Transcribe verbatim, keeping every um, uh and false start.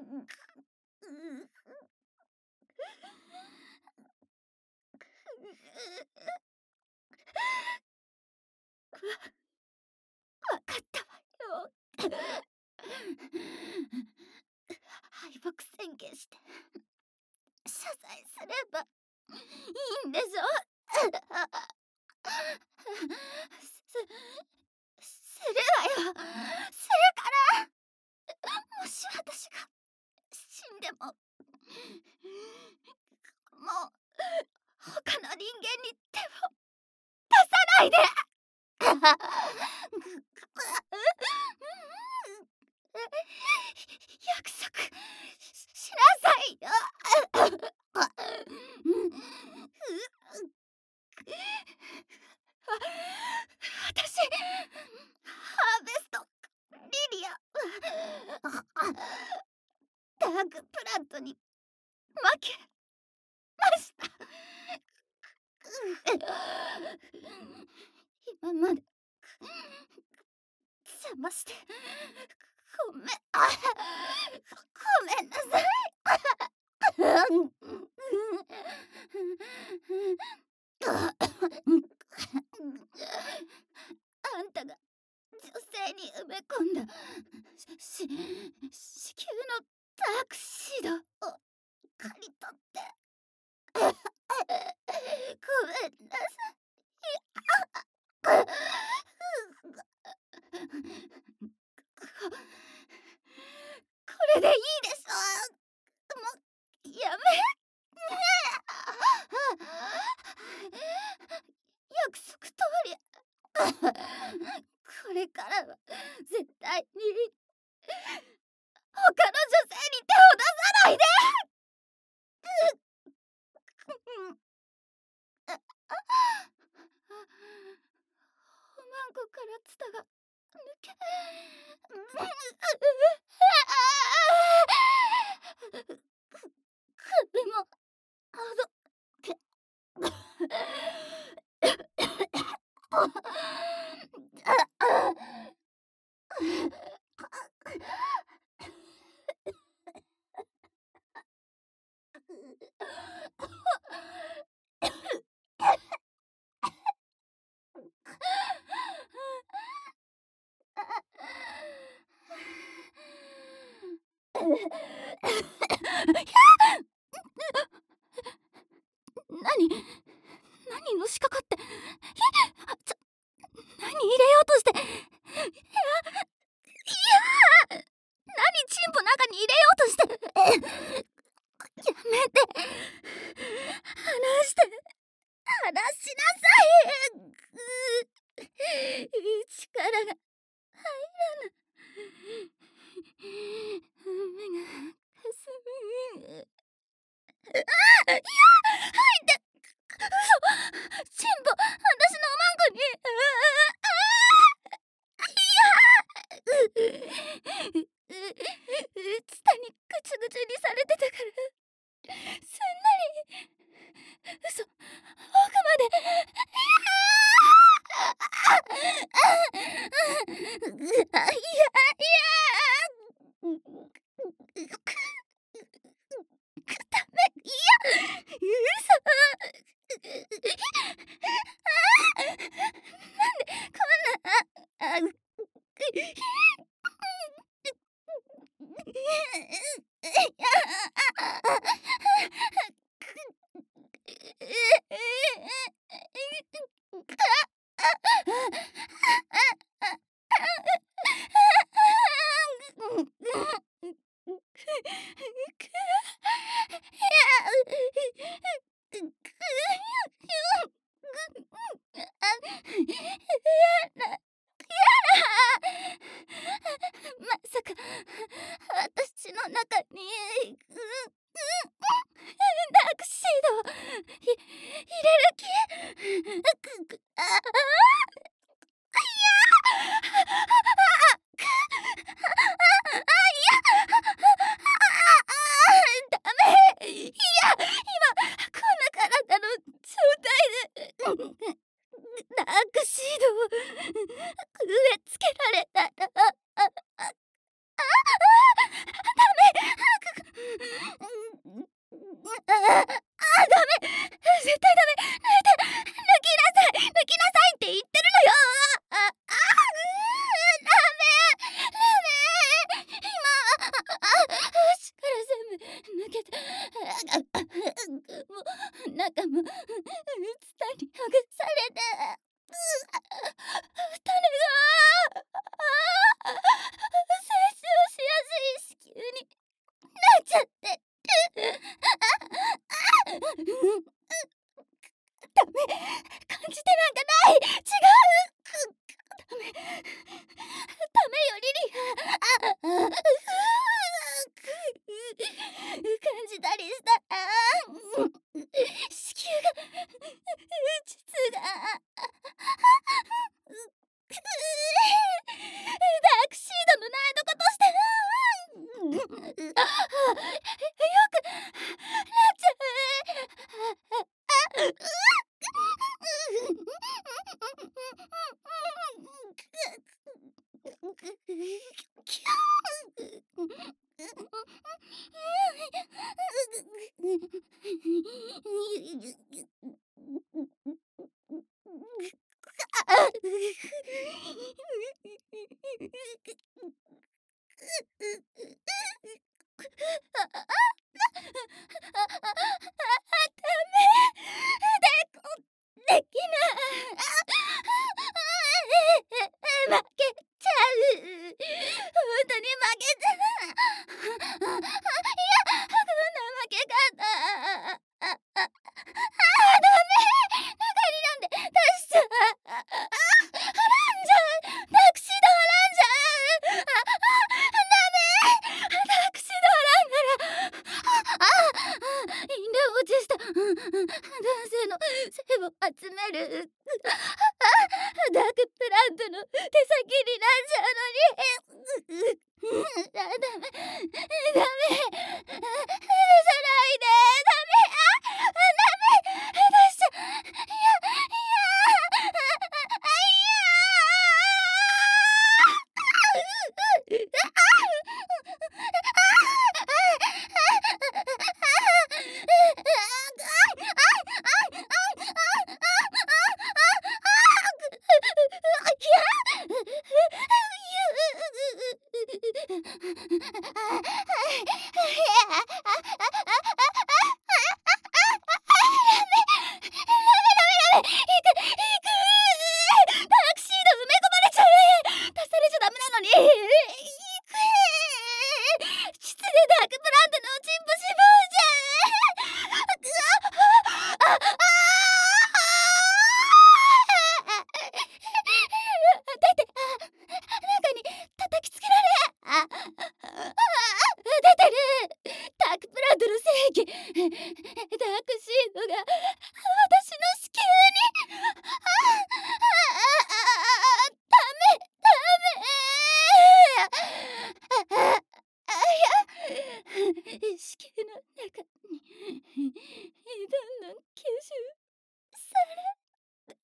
わかったわよ。敗北宣言して謝罪すればいいんでしょ。すするわよ。するから。もし私が死んでももう他の人間に手を出さないで。約束しなさいよ。私ハーベストリリアダークプラントに負けました。今まで邪魔してごめんごめんなさい。あんたが女性に埋め込んだし子宮のダークシードを刈り取ってごめんなさい。これでいいでしょ。もうやめ。約束通りこれからは絶対に他の女性に手を出さないで。おまんこからツタが抜け首もあどけ何何のしかかってちょ何入れようとしていやいや何チンポ中に入れようとしてやめて離して離しなさい。力が入らぬ目がかすむ。ああ、いや、入って嘘、チンポ私のおまんこにああ、いやツタにぐちゅぐちゅにされてたからすんなり嘘、奥までいやいやいやダメ、いや嘘なんでこんなああまさか私の中にダークシードを入れる気ああダメ、いや今こんな体の状態でダークシードを植え付けられたらあああダメ、 あ、ダメ、絶対ダメ、抜いて、抜きなさい、抜きなさいって言ってるのよ。あ、あ、あ、うー、ダメ、ダメ、今、あ、口から全部抜けて、あ、もう中もツタにほぐされて、う、種が、あ、摂取をしやすい子宮になっちゃってる。あ、あ、うん、ダメ、感じてなんかない、違う、く、ダメ、ダメよリリア、あ、あ、う、く、感じたりしたら、うん、子宮が、膣が、う、く、タクシードのないとことして、うん、よくなっちゃう。あ、う、できない。負けちゃう。本当に負けちゃう。いや、こんな負け方。あ、あ、あ、あ、ダメ。中になんで出しちゃう。あ、あ、はらんじゃう。タクシードはらんじゃう。あ、あ、ダメ。タクシードはらんなら、あ、あ、飲料落ちした。うん、うん、男性の性を集める。あ、あ、ダークプラントの手先になっちゃうのに。う、う、うん、あ、ダメ、ダメ、許さないで、ダメ、あ、ダメ、出しちゃ、いや、いや、あ、いや、行く、行く、タクシード埋め込まれちゃう。出されちゃダメなのに。行く、膣でダークプラントのチンポしぼうじゃう。あ、あ、あ、出て、中に叩きつけられ、あ、あ、出てる。ダークプラントの精液、ダークシードが私の子宮に、あ、あ、あ、ダメ、ダメ、あ、あ、あ、いや、子宮の中にどんどん吸収され、